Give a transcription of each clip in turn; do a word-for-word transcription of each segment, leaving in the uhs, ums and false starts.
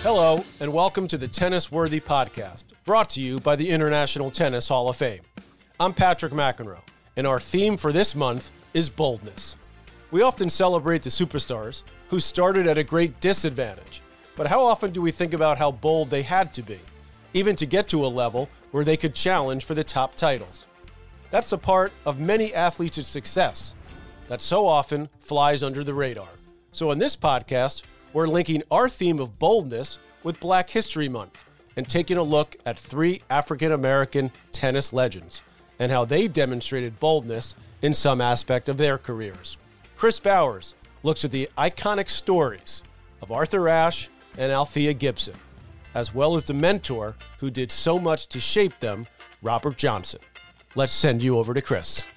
Hello, and welcome to the Tennis Worthy Podcast, brought to you by the International Tennis Hall of Fame. I'm Patrick McEnroe, and our theme for this month is boldness. We often celebrate the superstars who started at a great disadvantage, but how often do we think about how bold they had to be, even to get to a level where they could challenge for the top titles? That's a part of many athletes' success that so often flies under the radar. So in this podcast, we're linking our theme of boldness with Black History Month and taking a look at three African-American tennis legends and how they demonstrated boldness in some aspect of their careers. Chris Bowers looks at the iconic stories of Arthur Ashe and Althea Gibson, as well as the mentor who did so much to shape them, Robert Johnson. Let's send you over to Chris.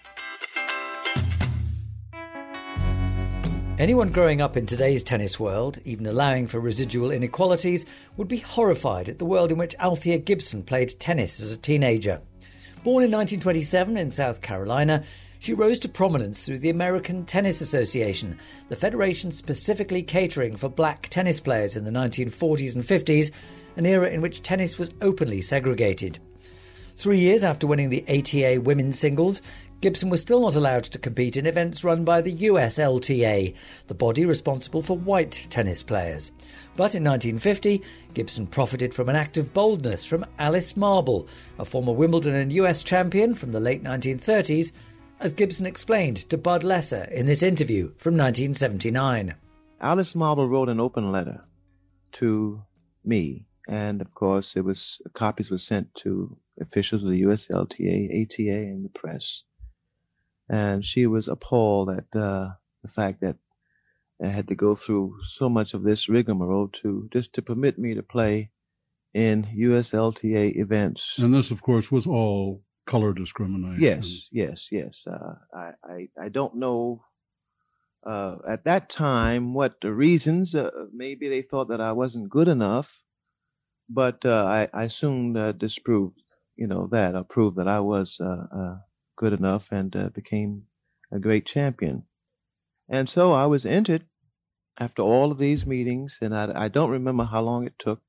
Anyone growing up in today's tennis world, even allowing for residual inequalities, would be horrified at the world in which Althea Gibson played tennis as a teenager. Born in nineteen twenty-seven in South Carolina, she rose to prominence through the American Tennis Association, the federation specifically catering for black tennis players in the nineteen forties and fifties, an era in which tennis was openly segregated. Three years after winning the A T A women's singles, Gibson was still not allowed to compete in events run by the U S L T A, the body responsible for white tennis players. But in nineteen fifty, Gibson profited from an act of boldness from Alice Marble, a former Wimbledon and U S champion from the late nineteen thirties, as Gibson explained to Bud Lesser in this interview from nineteen seventy-nine. Alice Marble wrote an open letter to me, and of course it was copies were sent to officials of the U S L T A, A T A, and the press. And she was appalled at uh, the fact that I had to go through so much of this rigmarole to just to permit me to play in U S L T A events. And this, of course, was all color discrimination. Yes, yes, yes. Uh, I, I, I don't know uh, at that time what the reasons. Uh, maybe they thought that I wasn't good enough, but uh, I, I soon uh, disproved, you know, that or proved that I was uh, uh, good enough and uh, became a great champion. And so I was entered after all of these meetings, and I, I don't remember how long it took.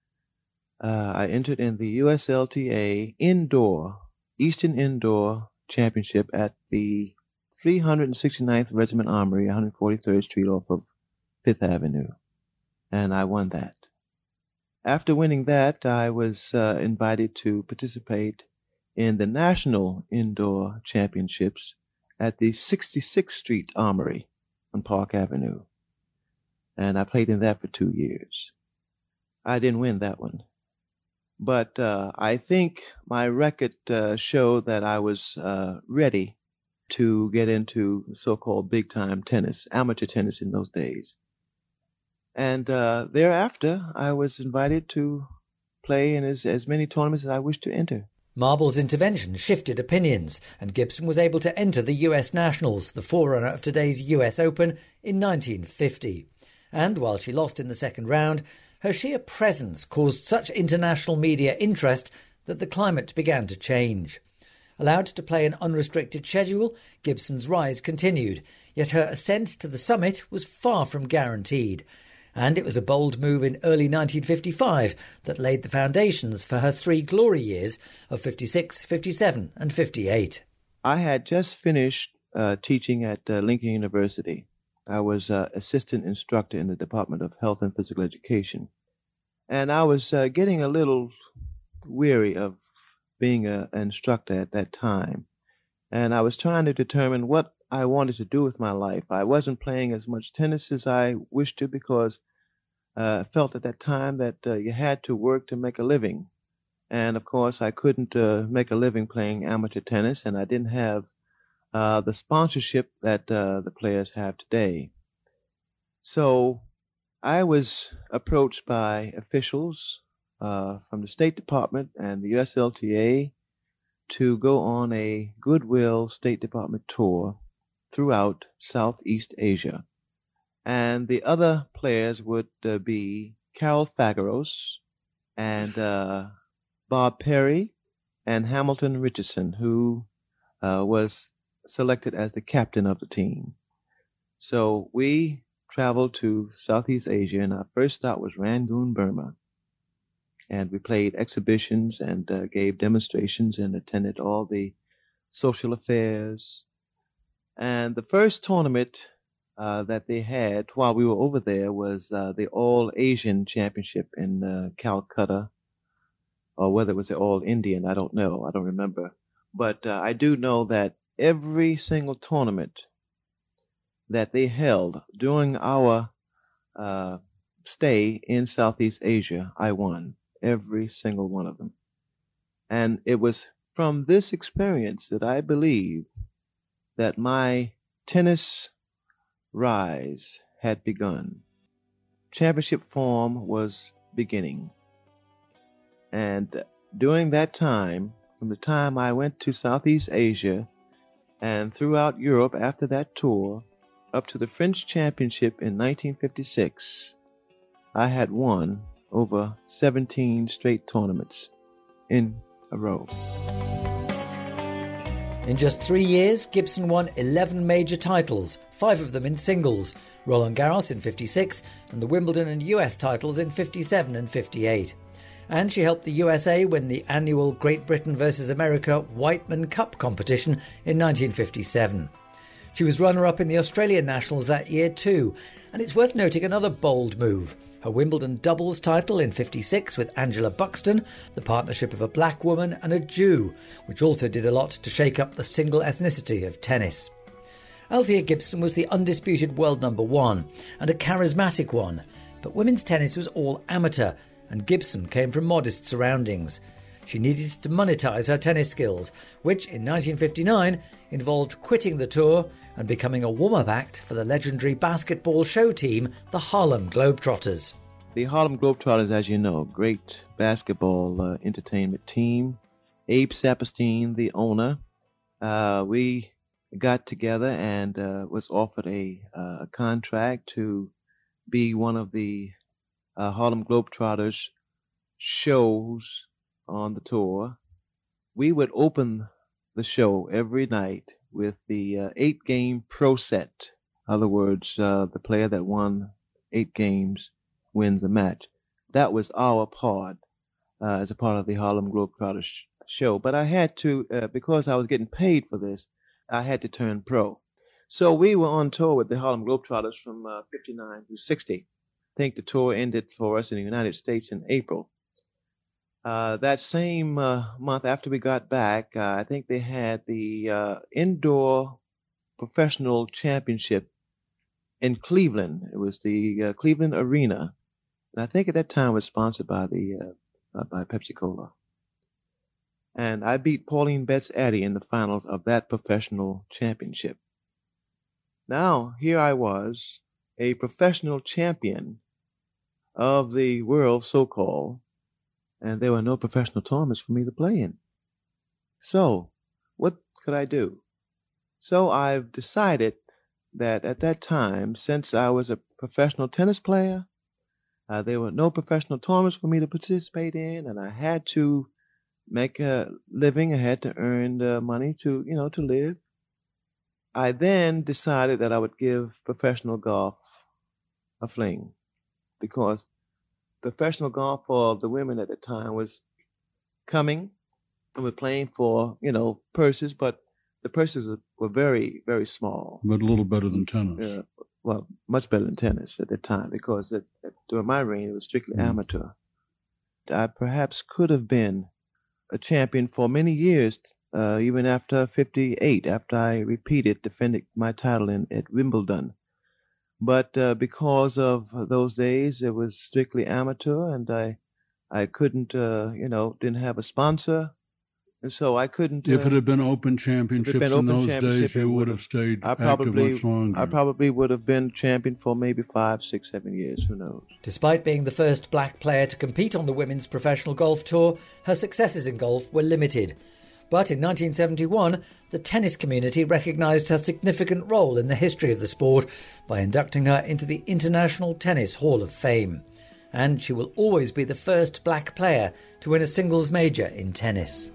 Uh, I entered in the U S L T A indoor, Eastern Indoor Championship at the three hundred sixty-ninth Regiment Armory, one hundred forty-third Street off of Fifth Avenue. And I won that. After winning that, I was uh, invited to participate in the National Indoor Championships at the sixty-sixth Street Armory on Park Avenue. And I played in that for two years. I didn't win that one. But uh, I think my record uh, showed that I was uh, ready to get into so-called big-time tennis, amateur tennis in those days. And uh, thereafter, I was invited to play in as, as many tournaments as I wished to enter. Marble's intervention shifted opinions, and Gibson was able to enter the U S Nationals, the forerunner of today's U S Open, in nineteen fifty. And while she lost in the second round, her sheer presence caused such international media interest that the climate began to change. Allowed to play an unrestricted schedule, Gibson's rise continued, yet her ascent to the summit was far from guaranteed. And it was a bold move in early nineteen fifty-five that laid the foundations for her three glory years of fifty-six, fifty-seven and fifty-eight. I had just finished uh, teaching at uh, Lincoln University. I was uh, assistant instructor in the Department of Health and Physical Education. And I was uh, getting a little weary of being a, an instructor at that time. And I was trying to determine what I wanted to do with my life. I wasn't playing as much tennis as I wished to because uh, I felt at that time that uh, you had to work to make a living. And of course, I couldn't uh, make a living playing amateur tennis, and I didn't have uh, the sponsorship that uh, the players have today. So I was approached by officials uh, from the State Department and the U S L T A to go on a Goodwill State Department tour throughout Southeast Asia. And the other players would uh, be Carol Fageros and uh, Bob Perry and Hamilton Richardson, who uh, was selected as the captain of the team. So we traveled to Southeast Asia, and our first stop was Rangoon, Burma. And we played exhibitions and uh, gave demonstrations and attended all the social affairs. And the first tournament uh, that they had while we were over there was uh, the All Asian Championship in uh, Calcutta, or whether it was the All Indian, I don't know, I don't remember. But uh, I do know that every single tournament that they held during our uh, stay in Southeast Asia, I won every single one of them. And it was from this experience that I believe that my tennis rise had begun. Championship form was beginning. And during that time, from the time I went to Southeast Asia and throughout Europe after that tour, up to the French Championship in nineteen fifty-six, I had won over seventeen straight tournaments in a row. In just three years, Gibson won eleven major titles, five of them in singles, Roland Garros in fifty-six and the Wimbledon and U S titles in fifty-seven and fifty-eight. And she helped the U S A win the annual Great Britain versus America Whiteman Cup competition in nineteen fifty-seven. She was runner-up in the Australian Nationals that year too, and it's worth noting another bold move. Her Wimbledon doubles title in fifty-six with Angela Buxton, the partnership of a black woman and a Jew, which also did a lot to shake up the single ethnicity of tennis. Althea Gibson was the undisputed world number one, and a charismatic one, but women's tennis was all amateur, and Gibson came from modest surroundings. She needed to monetize her tennis skills, which in nineteen fifty-nine involved quitting the tour and becoming a warm-up act for the legendary basketball show team, the Harlem Globetrotters. The Harlem Globetrotters, as you know, great basketball uh, entertainment team. Abe Saperstein, the owner, uh, we got together and uh, was offered a, uh, a contract to be one of the uh, Harlem Globetrotters shows on the tour. We would open the show every night with the uh, eight-game pro set. In other words, uh, the player that won eight games wins the match. That was our part uh, as a part of the Harlem Globetrotters sh- show. But I had to, uh, because I was getting paid for this, I had to turn pro. So we were on tour with the Harlem Globetrotters from uh, fifty-nine through sixty. I think the tour ended for us in the United States in April. Uh, that same uh, month after we got back, uh, I think they had the uh, indoor professional championship in Cleveland. It was the uh, Cleveland Arena, and I think at that time it was sponsored by the uh, by Pepsi-Cola. And I beat Pauline Betts-Addy in the finals of that professional championship. Now here I was, a professional champion of the world, so-called. And there were no professional tournaments for me to play in. So, what could I do? So I've decided that at that time, since I was a professional tennis player, uh, there were no professional tournaments for me to participate in, and I had to make a living. I had to earn uh, money to, you know, to live. I then decided that I would give professional golf a fling, because professional golf for the women at the time was coming, and we're playing for, you know, purses, but the purses were very, very small. But a little better than tennis. Yeah, well, much better than tennis at the time, because it, it, during my reign, it was strictly mm. amateur. I perhaps could have been a champion for many years, uh, even after fifty-eight, after I repeated, defended my title in at Wimbledon. But uh, because of those days, it was strictly amateur, and I, I couldn't, uh, you know, didn't have a sponsor, and so I couldn't. Uh, if it had been open championships been open in those days, you would have stayed I probably, active much longer. I probably would have been champion for maybe five, six, seven years. Who knows? Despite being the first black player to compete on the women's professional golf tour, her successes in golf were limited. But in nineteen seventy-one, the tennis community recognised her significant role in the history of the sport by inducting her into the International Tennis Hall of Fame. And she will always be the first black player to win a singles major in tennis.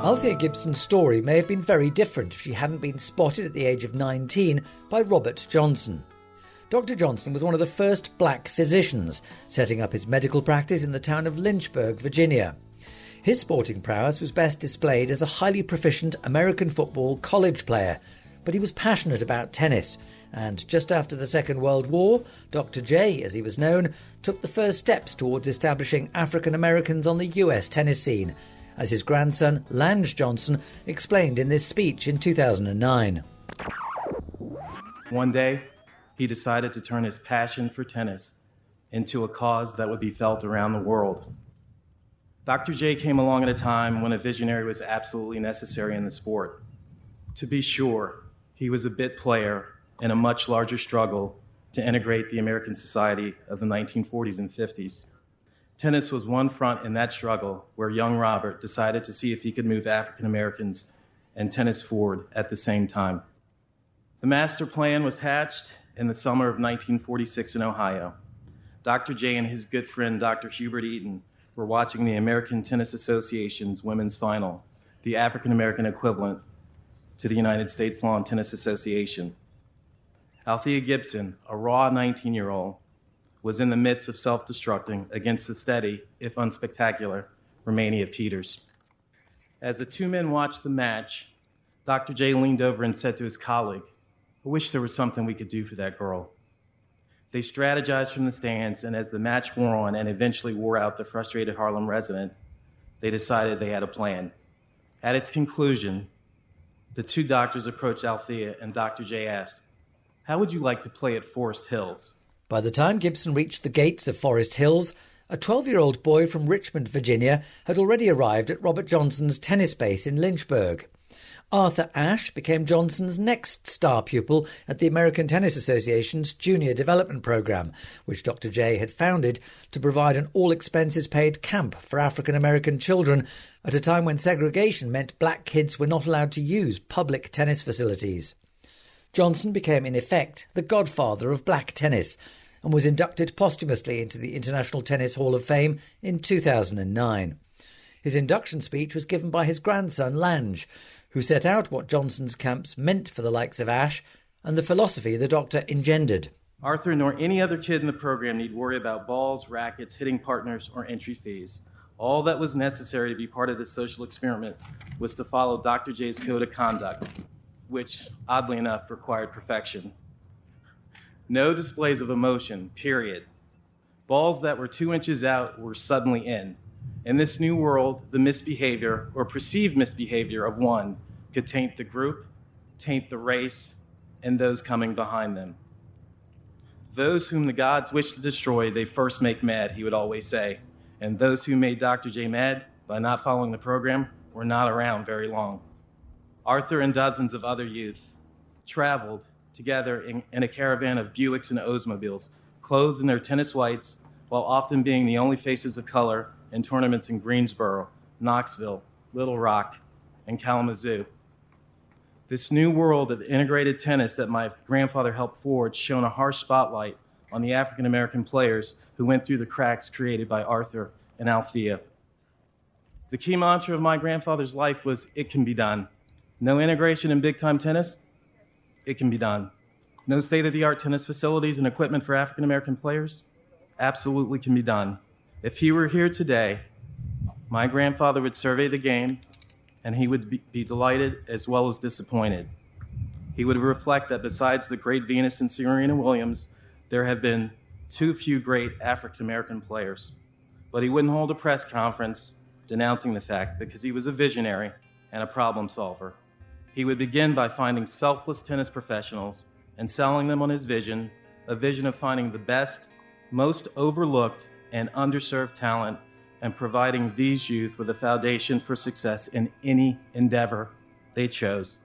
Althea Gibson's story may have been very different if she hadn't been spotted at the age of nineteen by Robert Johnson. Doctor Johnson was one of the first black physicians, setting up his medical practice in the town of Lynchburg, Virginia. His sporting prowess was best displayed as a highly proficient American football college player, but he was passionate about tennis, and just after the Second World War, Doctor J, as he was known, took the first steps towards establishing African Americans on the U S tennis scene, as his grandson, Lange Johnson, explained in this speech in two thousand nine. One day, he decided to turn his passion for tennis into a cause that would be felt around the world. Doctor J came along at a time when a visionary was absolutely necessary in the sport. To be sure, he was a bit player in a much larger struggle to integrate the American society of the nineteen forties and fifties. Tennis was one front in that struggle where young Robert decided to see if he could move African Americans and tennis forward at the same time. The master plan was hatched in the summer of nineteen forty-six in Ohio. Doctor J and his good friend Doctor Hubert Eaton were watching the American Tennis Association's women's final, the African American equivalent to the United States Lawn Tennis Association. Althea Gibson, a raw nineteen-year-old, was in the midst of self-destructing against the steady, if unspectacular, Romania Peters. As the two men watched the match, Doctor J leaned over and said to his colleague, "I wish there was something we could do for that girl." They strategized from the stands, and as the match wore on and eventually wore out the frustrated Harlem resident, they decided they had a plan. At its conclusion, the two doctors approached Althea, and Doctor J asked, "How would you like to play at Forest Hills?" By the time Gibson reached the gates of Forest Hills, a twelve-year-old boy from Richmond, Virginia, had already arrived at Robert Johnson's tennis base in Lynchburg. Arthur Ashe became Johnson's next star pupil at the American Tennis Association's Junior Development Program, which Doctor J had founded to provide an all-expenses-paid camp for African-American children at a time when segregation meant black kids were not allowed to use public tennis facilities. Johnson became, in effect, the godfather of black tennis and was inducted posthumously into the International Tennis Hall of Fame in two thousand nine. His induction speech was given by his grandson, Lange, who set out what Johnson's camps meant for the likes of Ashe and the philosophy the doctor engendered. Arthur nor any other kid in the program need worry about balls, rackets, hitting partners, or entry fees. All that was necessary to be part of this social experiment was to follow Doctor J's code of conduct, which, oddly enough, required perfection. No displays of emotion, period. Balls that were two inches out were suddenly in. In this new world, the misbehavior or perceived misbehavior of one could taint the group, taint the race, and those coming behind them. Those whom the gods wish to destroy, they first make mad, he would always say. And those who made Doctor J mad by not following the program were not around very long. Arthur and dozens of other youth traveled together in, in a caravan of Buicks and Oldsmobiles, clothed in their tennis whites, while often being the only faces of color in tournaments in Greensboro, Knoxville, Little Rock, and Kalamazoo. This new world of integrated tennis that my grandfather helped forge shone a harsh spotlight on the African-American players who went through the cracks created by Arthur and Althea. The key mantra of my grandfather's life was, "It can be done." No integration in big-time tennis? It can be done. No state-of-the-art tennis facilities and equipment for African-American players? Absolutely can be done. If he were here today, my grandfather would survey the game, and he would be, be delighted as well as disappointed. He would reflect that besides the great Venus and Serena Williams, there have been too few great African-American players. But he wouldn't hold a press conference denouncing the fact because he was a visionary and a problem solver. He would begin by finding selfless tennis professionals and selling them on his vision, a vision of finding the best, most overlooked, and underserved talent, and providing these youth with a foundation for success in any endeavor they chose.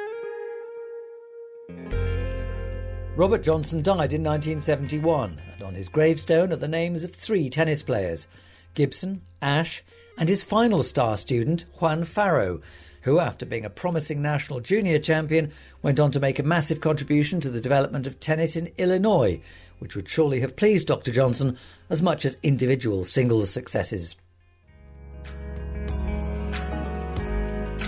Robert Johnson died in nineteen seventy-one, and on his gravestone are the names of three tennis players, Gibson, Ashe, and his final star student, Juan Farrow, who, after being a promising national junior champion, went on to make a massive contribution to the development of tennis in Illinois, which would surely have pleased Doctor Johnson as much as individual singles successes.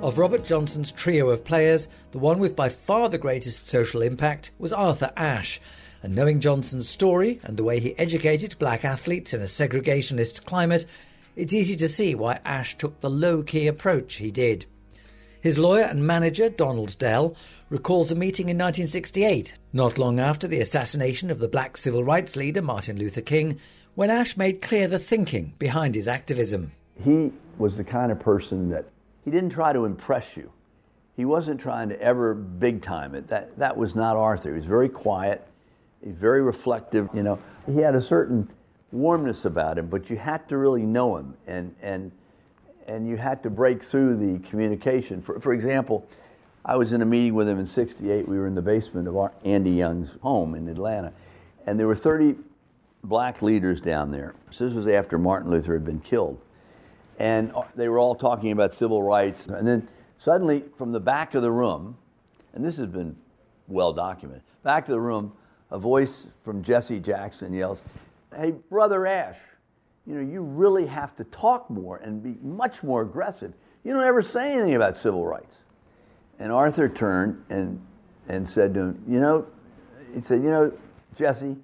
Of Robert Johnson's trio of players, the one with by far the greatest social impact was Arthur Ashe. And knowing Johnson's story and the way he educated black athletes in a segregationist climate, it's easy to see why Ashe took the low-key approach he did. His lawyer and manager, Donald Dell, recalls a meeting in nineteen sixty-eight, not long after the assassination of the black civil rights leader Martin Luther King, when Ashe made clear the thinking behind his activism. He was the kind of person that he didn't try to impress you. He wasn't trying to ever big time it. That, that was not Arthur. He was very quiet. He's very reflective. You know, he had a certain warmness about him, but you had to really know him, and and and you had to break through the communication. For for example, I was in a meeting with him in sixty-eight. We were in the basement of our Andy Young's home in Atlanta, and there were thirty black leaders down there. So this was after Martin Luther had been killed, and they were all talking about civil rights. And then suddenly, from the back of the room, and this has been well documented, back of the room, a voice from Jesse Jackson yells, "Hey, Brother Ashe, you know, you really have to talk more and be much more aggressive. You don't ever say anything about civil rights." And Arthur turned and and said to him, you know, he said, you know, Jesse,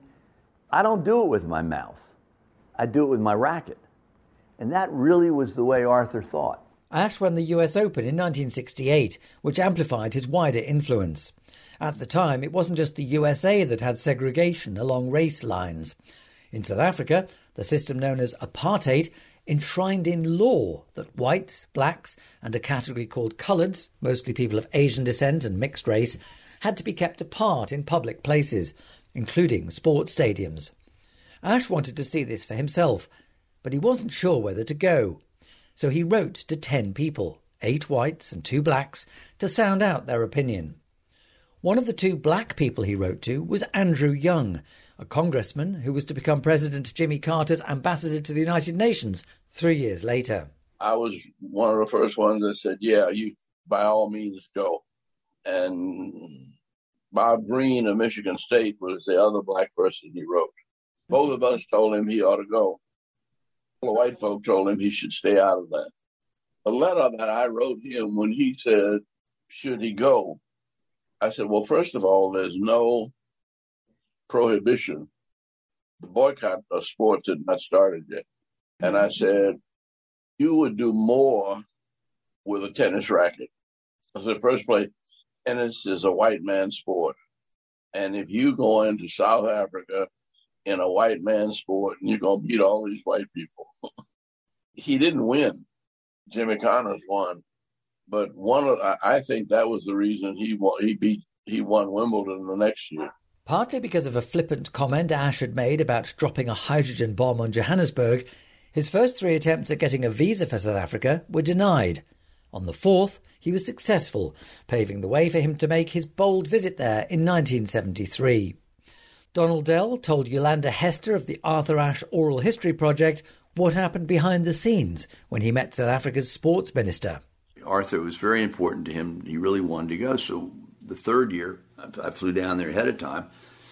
I don't do it with my mouth. I do it with my racket. And that really was the way Arthur thought. Ashe won the U S Open in nineteen sixty-eight, which amplified his wider influence. At the time, it wasn't just the U S A that had segregation along race lines. In South Africa, the system known as apartheid enshrined in law that whites, blacks, and a category called coloureds, mostly people of Asian descent and mixed race, had to be kept apart in public places, including sports stadiums. Ashe wanted to see this for himself, but he wasn't sure whether to go. So he wrote to ten people, eight whites and two blacks, to sound out their opinion. One of the two black people he wrote to was Andrew Young, a congressman who was to become President Jimmy Carter's ambassador to the United Nations three years later. I was one of the first ones that said, yeah, you by all means go. And Bob Green of Michigan State was the other black person he wrote. Both of us told him he ought to go. The white folk told him he should stay out of that. The letter that I wrote him when he said, should he go? I said, well, first of all, there's no prohibition. The boycott of sports had not started yet. And I said, you would do more with a tennis racket. I said, first place, tennis is a white man's sport. And if you go into South Africa in a white man's sport, and you're going to beat all these white people. He didn't win. Jimmy Connors won. But one of, I think that was the reason he won, he beat he won Wimbledon the next year. Partly because of a flippant comment Ashe had made about dropping a hydrogen bomb on Johannesburg, his first three attempts at getting a visa for South Africa were denied. On the fourth, he was successful, paving the way for him to make his bold visit there in nineteen seventy-three. Donald Dell told Yolanda Hester of the Arthur Ashe Oral History Project what happened behind the scenes when he met South Africa's sports minister. Arthur was very important to him. He really wanted to go. So the third year, I flew down there ahead of time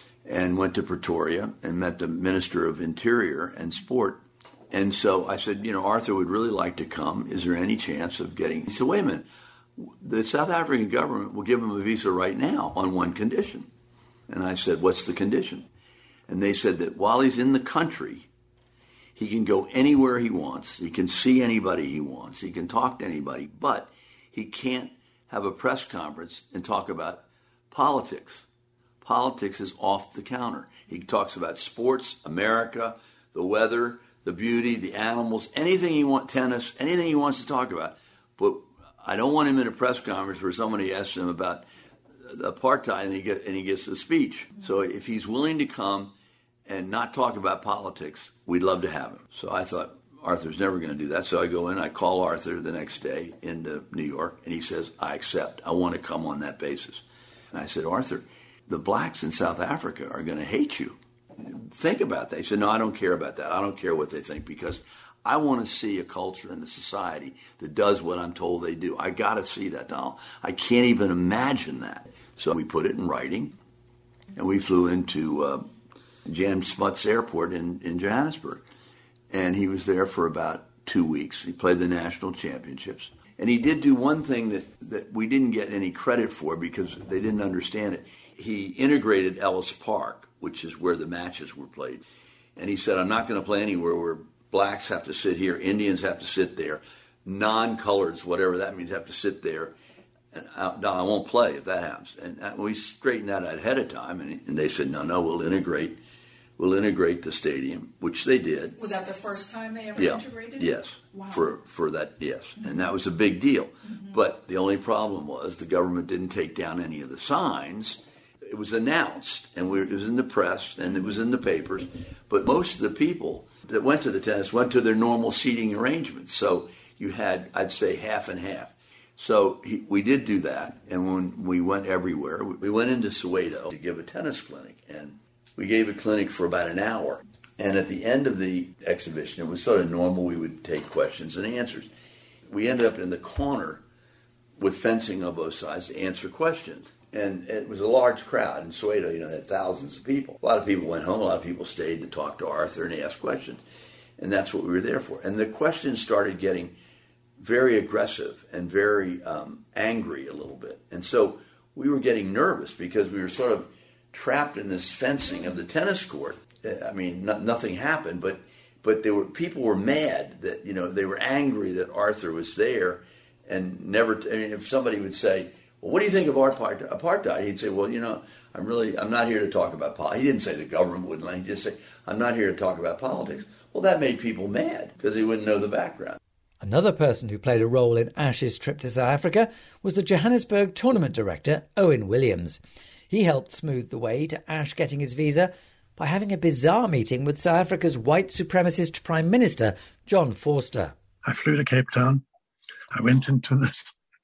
and went to Pretoria and met the Minister of Interior and Sport. And so I said, you know, Arthur would really like to come. Is there any chance of getting... He said, wait a minute. The South African government will give him a visa right now on one condition. And I said, what's the condition? And they said that while he's in the country, he can go anywhere he wants. He can see anybody he wants. He can talk to anybody, but he can't have a press conference and talk about politics. Politics is off the counter. He talks about sports, America, the weather, the beauty, the animals, anything he wants, tennis, anything he wants to talk about. But I don't want him in a press conference where somebody asks him about apartheid and he, get, and he gets a speech. So if he's willing to come and not talk about politics, we'd love to have him. So I thought, Arthur's never going to do that. So I go in, I call Arthur the next day into New York, and he says, I accept. I want to come on that basis. And I said, Arthur, the blacks in South Africa are going to hate you. Think about that. He said, no, I don't care about that. I don't care what they think, because I want to see a culture and a society that does what I'm told they do. I got to see that, Donald. I can't even imagine that. So we put it in writing, and we flew into uh, Jan Smuts Airport in, in Johannesburg. And he was there for about two weeks. He played the national championships. And he did do one thing that, that we didn't get any credit for because they didn't understand it. He integrated Ellis Park, which is where the matches were played. And he said, I'm not going to play anywhere where blacks have to sit here, Indians have to sit there, non-coloreds, whatever that means, have to sit there. And I, no, I won't play if that happens. And we straightened that out ahead of time, and, and they said, no, no, we'll integrate We'll integrate the stadium, which they did. Was that the first time they ever yeah. integrated? Yes. Wow. For for that, yes. Mm-hmm. And that was a big deal. Mm-hmm. But the only problem was the government didn't take down any of the signs. It was announced, and we, it was in the press, and it was in the papers. But most of the people that went to the tennis went to their normal seating arrangements. So you had, I'd say, half and half. So he, we did do that. And when we went everywhere, we went into Soweto to give a tennis clinic. And we gave a clinic for about an hour. And at the end of the exhibition, it was sort of normal. We would take questions and answers. We ended up in the corner with fencing on both sides to answer questions. And it was a large crowd. In Soweto, you know, had thousands of people. A lot of people went home. A lot of people stayed to talk to Arthur and ask questions. And that's what we were there for. And the questions started getting very aggressive and very um, angry a little bit. And so we were getting nervous because we were sort of trapped in this fencing of the tennis court. I mean, no, nothing happened, but but there were people were mad that, you know, they were angry that Arthur was there, and never. I mean, if somebody would say, "Well, what do you think of apartheid?" He'd say, "Well, you know, I'm really I'm not here to talk about politics." He didn't say the government wouldn't let him. He just say, "I'm not here to talk about politics." Well, that made people mad because he wouldn't know the background. Another person who played a role in Ash's trip to South Africa was the Johannesburg tournament director, Owen Williams. He helped smooth the way to Ash getting his visa by having a bizarre meeting with South Africa's white supremacist Prime Minister, John Vorster. I flew to Cape Town. I went into this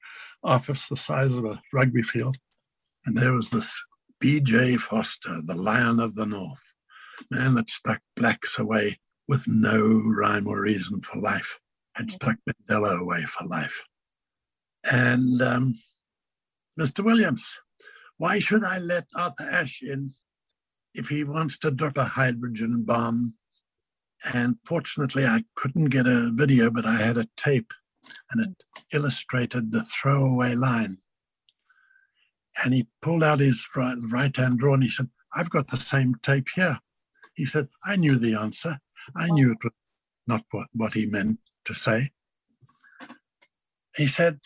office the size of a rugby field, and there was this B J Vorster, the Lion of the North, man that stuck blacks away with no rhyme or reason for life, had stuck Mandela away for life. And um, Mister Williams, why should I let Arthur Ashe in if he wants to drop a hydrogen bomb? And fortunately, I couldn't get a video, but I had a tape, and it illustrated the throwaway line. And he pulled out his right, right-hand drawer, and he said, I've got the same tape here. He said, I knew the answer. I knew it was not what, what he meant to say. He said,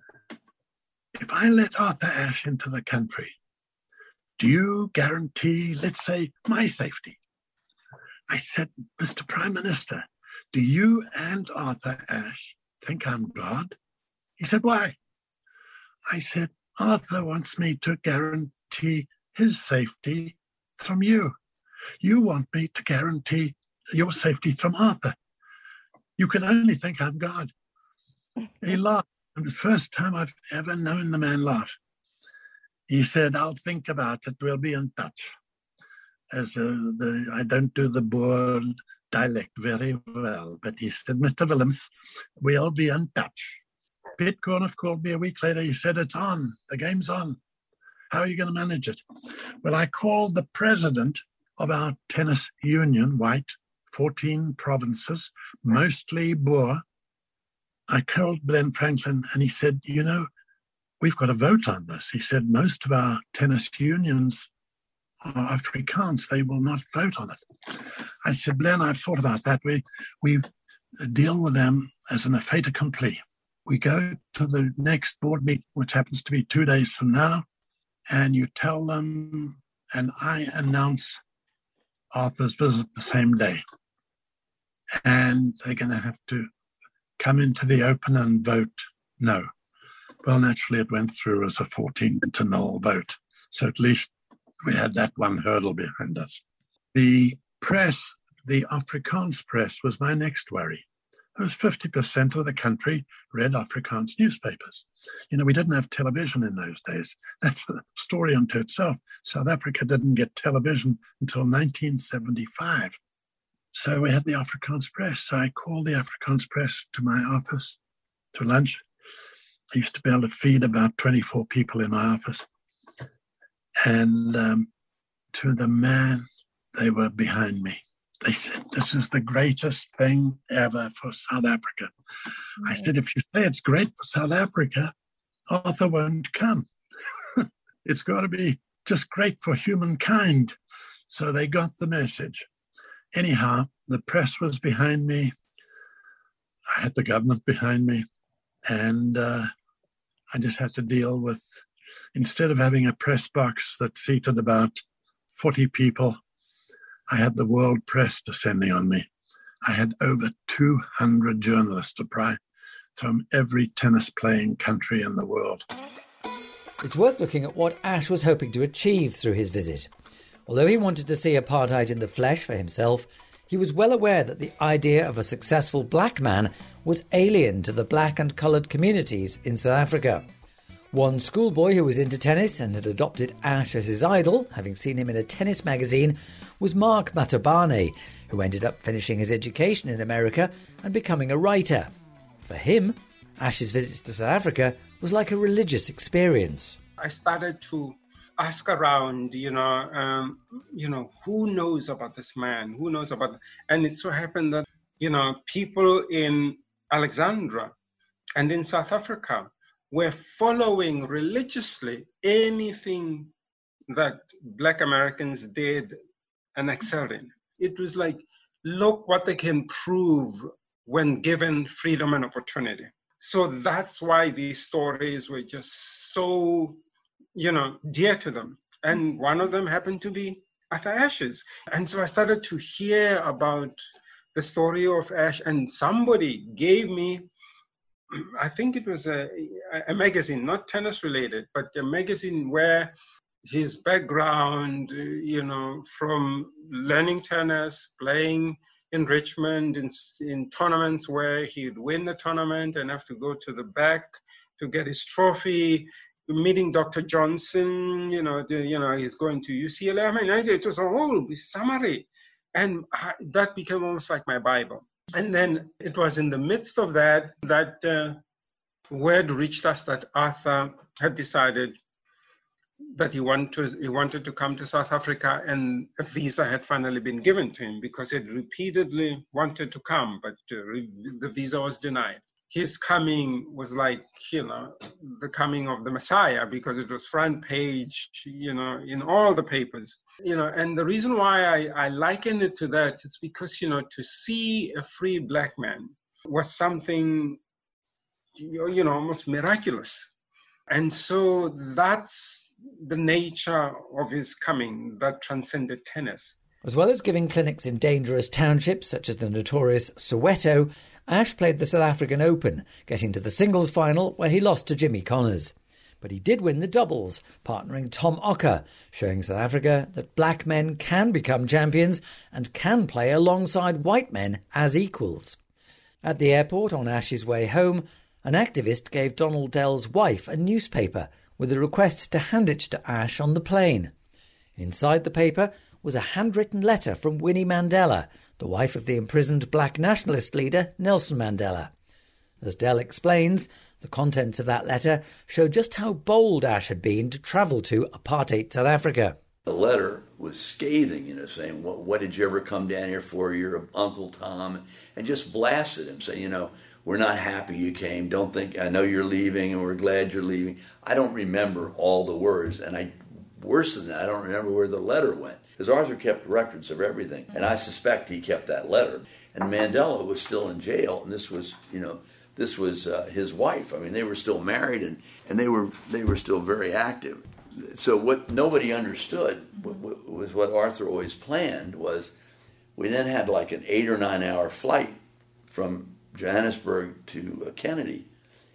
if I let Arthur Ashe into the country, do you guarantee, let's say, my safety? I said, Mister Prime Minister, do you and Arthur Ashe think I'm God? He said, why? I said, Arthur wants me to guarantee his safety from you. You want me to guarantee your safety from Arthur. You can only think I'm God. He laughed. And the first time I've ever known the man laugh. He said, I'll think about it. We'll be in touch. As uh, the, I don't do the Boer dialect very well, but he said, Mister Williams, we'll be in touch. Pete Corniff called me a week later. He said, it's on. The game's on. How are you going to manage it? Well, I called the president of our tennis union, white, fourteen provinces, mostly Boer. I called Glenn Franklin and he said, you know, we've got to vote on this. He said, most of our tennis unions are Afrikaans. They will not vote on it. I said, Glenn, I've thought about that. We we deal with them as an fait accompli. We go to the next board meeting, which happens to be two days from now, and you tell them, and I announce Arthur's visit the same day. And they're going to have to come into the open and vote no. Well, naturally, it went through as a fourteen to nil vote. So at least we had that one hurdle behind us. The press, the Afrikaans press, was my next worry. There was fifty percent of the country read Afrikaans newspapers. You know, we didn't have television in those days. That's a story unto itself. South Africa didn't get television until nineteen seventy-five. So we had the Afrikaans press. So I called the Afrikaans press to my office to lunch. I used to be able to feed about twenty-four people in my office. And um, to the man, they were behind me. They said, this is the greatest thing ever for South Africa. Mm-hmm. I said, if you say it's great for South Africa, Arthur won't come. It's got to be just great for humankind. So they got the message. Anyhow, the press was behind me. I had the government behind me. And uh, I just had to deal with, instead of having a press box that seated about forty people, I had the world press descending on me. I had over two hundred journalists to pry from every tennis-playing country in the world. It's worth looking at what Ashe was hoping to achieve through his visit. Although he wanted to see apartheid in the flesh for himself, he was well aware that the idea of a successful black man was alien to the black and coloured communities in South Africa. One schoolboy who was into tennis and had adopted Ashe as his idol, having seen him in a tennis magazine, was Mark Matabane, who ended up finishing his education in America and becoming a writer. For him, Ashe's visit to South Africa was like a religious experience. I started to ask around, you know, um, you know, who knows about this man? Who knows about... And it so happened that, you know, people in Alexandra and in South Africa were following religiously anything that Black Americans did and excelled in. It was like, look what they can prove when given freedom and opportunity. So that's why these stories were just so, you know, dear to them. And one of them happened to be Arthur Ashe's. And so I started to hear about the story of Ashe, and somebody gave me, I think it was a, a magazine, not tennis related, but a magazine where his background, you know, from learning tennis, playing in Richmond, in, in tournaments where he'd win the tournament and have to go to the back to get his trophy, meeting Doctor Johnson, you know, the, you know, he's going to U C L A. I mean, it was a whole summary. And I, that became almost like my Bible. And then it was in the midst of that, that uh, word reached us that Arthur had decided that he wanted, to, he wanted to come to South Africa, and a visa had finally been given to him because he had repeatedly wanted to come, but uh, re- the visa was denied. His coming was like, you know, the coming of the Messiah, because it was front page, you know, in all the papers, you know. And the reason why I, I liken it to that, it's because, you know, to see a free black man was something, you know, almost miraculous. And so that's the nature of his coming that transcended tennis. As well as giving clinics in dangerous townships such as the notorious Soweto, Ashe played the South African Open, getting to the singles final where he lost to Jimmy Connors. But he did win the doubles, partnering Tom Ocker, showing South Africa that black men can become champions and can play alongside white men as equals. At the airport on Ashe's way home, an activist gave Donald Dell's wife a newspaper with a request to hand it to Ashe on the plane. Inside the paper was a handwritten letter from Winnie Mandela, the wife of the imprisoned black nationalist leader Nelson Mandela. As Dell explains, the contents of that letter show just how bold Ashe had been to travel to apartheid South Africa. The letter was scathing, you know, saying, what, what did you ever come down here for? You're Uncle Tom, and just blasted him, saying, you know, we're not happy you came. Don't think, I know you're leaving, and we're glad you're leaving. I don't remember all the words, and I, worse than that, I don't remember where the letter went. Because Arthur kept records of everything, and I suspect he kept that letter. And Mandela was still in jail, and this was, you know, this was uh, his wife. I mean, they were still married, and, and they were they were still very active. So what nobody understood was what Arthur always planned was, we then had like an eight or nine hour flight from Johannesburg to uh, Kennedy.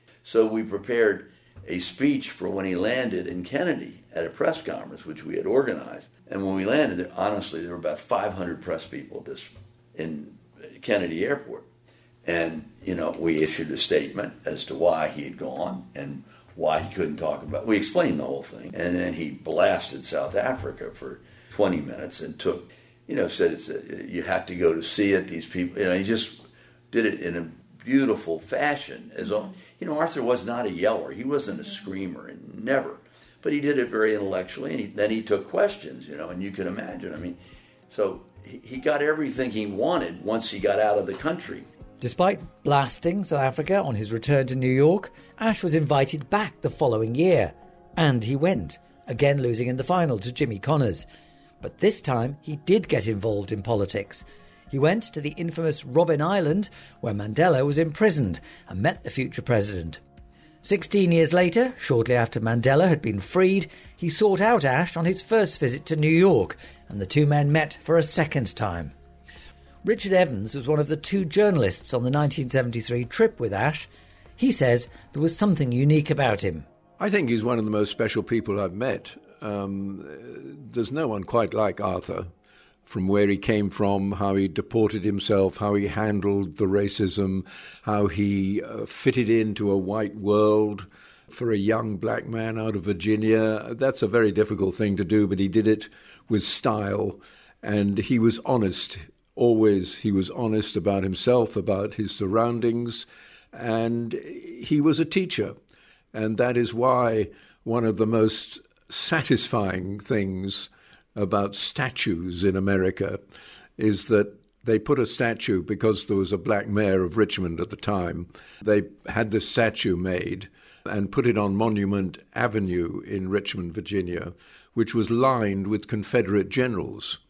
So we prepared a speech for when he landed in Kennedy at a press conference, which we had organized. And when we landed, there, honestly, there were about five hundred press people this, in Kennedy Airport. And, you know, we issued a statement as to why he had gone and why he couldn't talk about it. We explained the whole thing. And then he blasted South Africa for twenty minutes and took, you know, said it's a, you have to go to see it. These people, you know, he just did it in a beautiful fashion. As all, you know, Arthur was not a yeller. He wasn't a screamer, and never. But he did it very intellectually, and he, then he took questions, you know, and you can imagine. I mean, So he got everything he wanted once he got out of the country. Despite blasting South Africa on his return to New York, Ashe was invited back the following year. And he went, again losing in the final to Jimmy Connors. But this time he did get involved in politics. He went to the infamous Robben Island, where Mandela was imprisoned, and met the future president. Sixteen years later, shortly after Mandela had been freed, he sought out Ashe on his first visit to New York, and the two men met for a second time. Richard Evans was one of the two journalists on the nineteen seventy-three trip with Ashe. He says there was something unique about him. I think he's one of the most special people I've met. Um, there's no one quite like Arthur, from where he came from, how he deported himself, how he handled the racism, how he uh, fitted into a white world for a young black man out of Virginia. That's a very difficult thing to do, but he did it with style, and he was honest. Always he was honest about himself, about his surroundings, and he was a teacher. And that is why one of the most satisfying things about statues in America is that they put a statue, because there was a black mayor of Richmond at the time, they had this statue made and put it on Monument Avenue in Richmond, Virginia, which was lined with Confederate generals.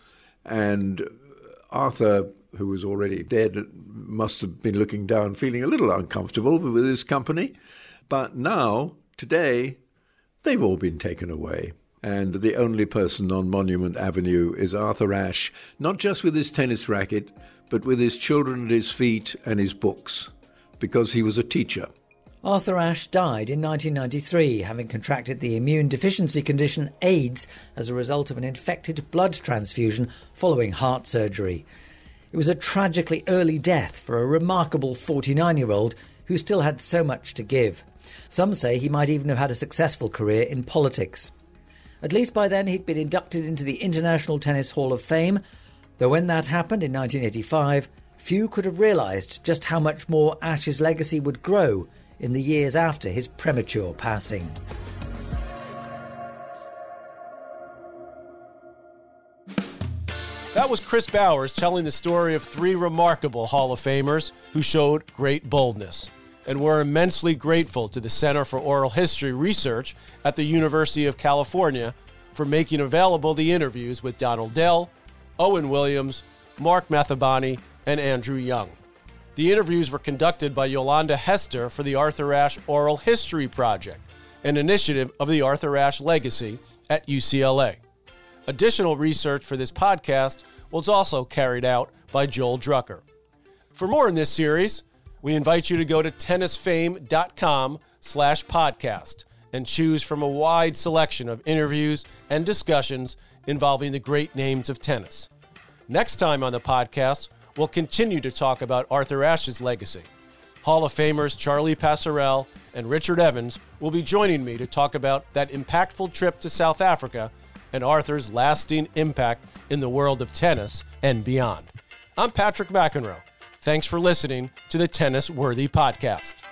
And Arthur, who was already dead, must have been looking down, feeling a little uncomfortable with his company. But now, today, they've all been taken away. And the only person on Monument Avenue is Arthur Ashe, not just with his tennis racket, but with his children at his feet and his books, because he was a teacher. Arthur Ashe died in nineteen ninety-three, having contracted the immune deficiency condition AIDS as a result of an infected blood transfusion following heart surgery. It was a tragically early death for a remarkable forty-nine-year-old who still had so much to give. Some say he might even have had a successful career in politics. At least by then he'd been inducted into the International Tennis Hall of Fame, though when that happened in nineteen eighty-five, few could have realised just how much more Ashe's legacy would grow in the years after his premature passing. That was Chris Bowers telling the story of three remarkable Hall of Famers who showed great boldness. And we're immensely grateful to the Center for Oral History Research at the University of California for making available the interviews with Donald Dell, Owen Williams, Mark Mathabani, and Andrew Young. The interviews were conducted by Yolanda Hester for the Arthur Ashe Oral History Project, an initiative of the Arthur Ashe Legacy at U C L A. Additional research for this podcast was also carried out by Joel Drucker. For more in this series, we invite you to go to tennisfame.com slash podcast and choose from a wide selection of interviews and discussions involving the great names of tennis. Next time on the podcast, we'll continue to talk about Arthur Ashe's legacy. Hall of Famers Charlie Pasarell and Richard Evans will be joining me to talk about that impactful trip to South Africa and Arthur's lasting impact in the world of tennis and beyond. I'm Patrick McEnroe. Thanks for listening to the Tennis Worthy Podcast.